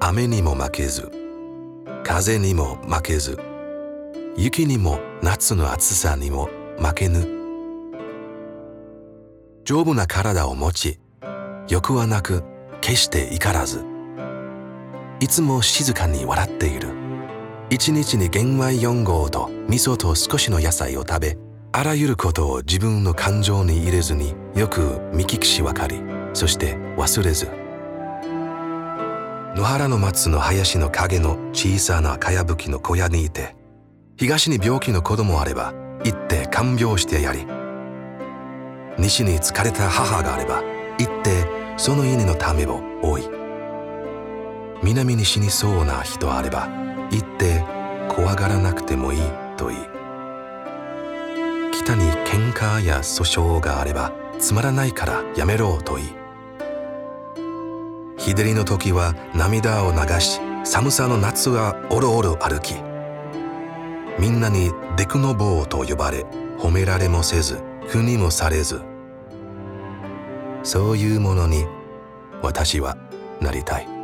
雨にも負けず、風にも負けず、雪にも夏の暑さにも負けぬ。丈夫な体を持ち、欲はなく決して怒らず、いつも静かに笑っている。一日に玄米4合と味噌と少しの野菜を食べ、あらゆることを自分の感情に入れずによく見聞きし分かり、そして忘れず。野原の松の林の陰の小さなかやぶきの小屋にいて、東に病気の子供あれば行って看病してやり、西に疲れた母があれば行ってその犬のためを追い、南に死にそうな人あれば行って怖がらなくてもいいと言い、北に喧嘩や訴訟があればつまらないからやめろと言い、日照りの時は涙を流し、寒さの夏はおろおろ歩き、みんなにデクノボーと呼ばれ、褒められもせず苦にもされず、そういうものに私はなりたい。